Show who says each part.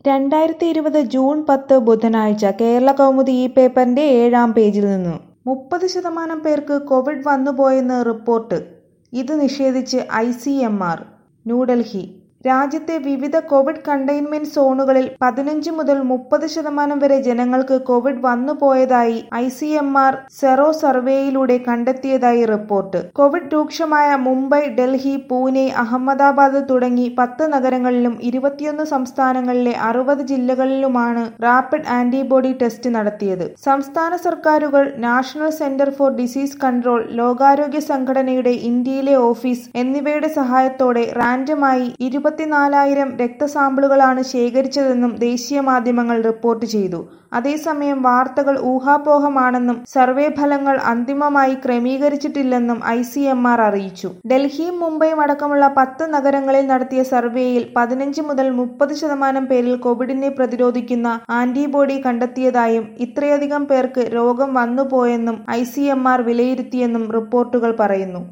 Speaker 1: 2020 June 10 ബുധനാഴ്ച കേരളകൗമുദി ഈ പേപ്പറിന്റെ 7-ാം പേജിൽ നിന്ന് 30% പേർക്ക് കോവിഡ് വന്നുപോയെന്ന് റിപ്പോർട്ട്. ഇത് നിഷേധിച്ച് ICMR. ന്യൂഡൽഹി: രാജ്യത്തെ വിവിധ കോവിഡ് കണ്ടെയ്ൻമെന്റ് സോണുകളിൽ 15 മുതൽ 30% വരെ ജനങ്ങൾക്ക് കോവിഡ് വന്നുപോയതായി ICMR സെറോ സർവേയിലൂടെ കണ്ടെത്തിയതായി റിപ്പോർട്ട്. കോവിഡ് രൂക്ഷമായ മുംബൈ, ഡൽഹി, പൂനെ, അഹമ്മദാബാദ് തുടങ്ങി 10 നഗരങ്ങളിലും 21 സംസ്ഥാനങ്ങളിലെ 60 ജില്ലകളിലുമാണ് റാപ്പിഡ് ആന്റിബോഡി ടെസ്റ്റ് നടത്തിയത്. സംസ്ഥാന സർക്കാരുകൾ, national centre for disease control, ലോകാരോഗ്യ സംഘടനയുടെ ഇന്ത്യയിലെ ഓഫീസ് എന്നിവയുടെ സഹായത്തോടെ റാൻഡമായി 24,000 രക്തസാമ്പിളുകളാണ് ശേഖരിച്ചതെന്നും ദേശീയ മാധ്യമങ്ങൾ റിപ്പോർട്ട് ചെയ്തു. അതേസമയം വാർത്തകൾ ഊഹാപോഹമാണെന്നും സർവേ ഫലങ്ങൾ അന്തിമമായി ക്രമീകരിച്ചിട്ടില്ലെന്നും ICMR അറിയിച്ചു. ഡൽഹിയും മുംബൈയും അടക്കമുള്ള 10 നഗരങ്ങളിൽ നടത്തിയ സർവേയിൽ 15 മുതൽ 30% പേരിൽ കോവിഡിനെ പ്രതിരോധിക്കുന്ന ആന്റിബോഡി കണ്ടെത്തിയതായും ഇത്രയധികം പേർക്ക് രോഗം വന്നുപോയെന്നും ICMR വിലയിരുത്തിയെന്നും റിപ്പോർട്ടുകൾ പറയുന്നു.